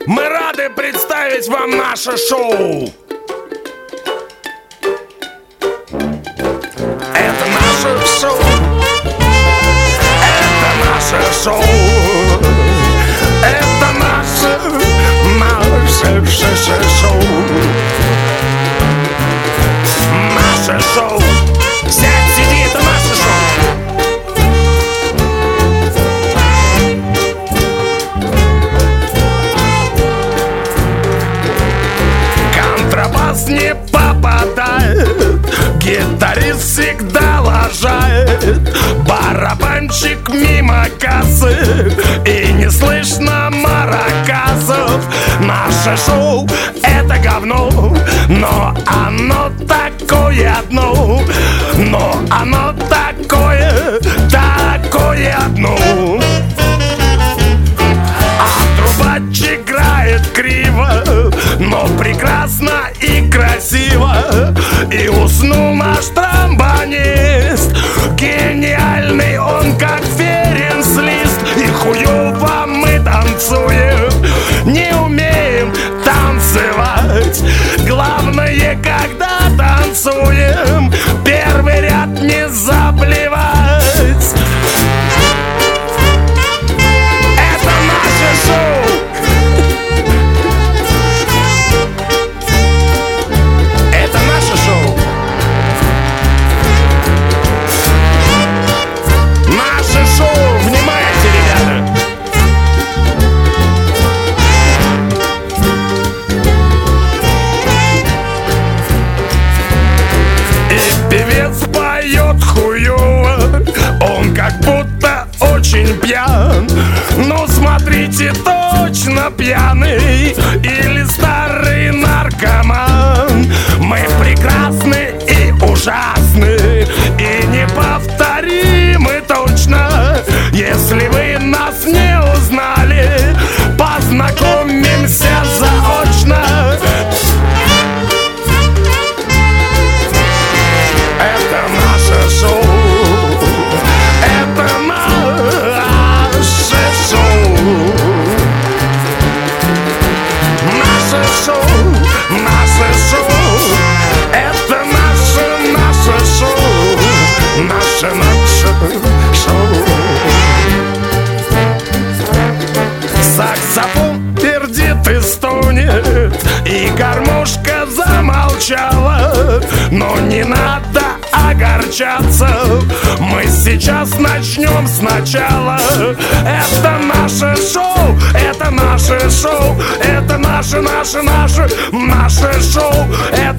Мы рады представить вам наше шоу. Это наше шоу. Это наше шоу. Это наше шоу. Наше шоу. Сядь, сиди, это наше шоу. Контрабас не попадает, гитарист всегда лажает, барабанщик мимо кассы, и не слышно маракасов. Наше шоу — это говно, но оно такое одно. Но оно такое одно. А трубач играет криво, но прекрасно и красиво. И уснул наш тромбонист, гениальный он, как Ференц-Лист. И хуёво мы танцуем, не умеем танцевать. Главное, когда танцуем, первый ряд не заблевать. Это наше шоу. Это наше шоу. Наше шоу. Внимайте, ребята. И певец поет хуёво, он как будто очень пьян. Ну смотрите, точно пьяный или старый наркоман. Мы прекрасны и ужасны, и неповторимы точно. Если вы нас не узнали, познакомимся заочно. Это наше шоу. Это наше шоу. Наше шоу. Наше шоу. Это наше шоу. Наше шоу. Саксофон пердит и стонет, и гармошка замолчала. Но не надо огорчаться, мы сейчас начнем сначала. Это наше шоу, это наше шоу, это наше шоу.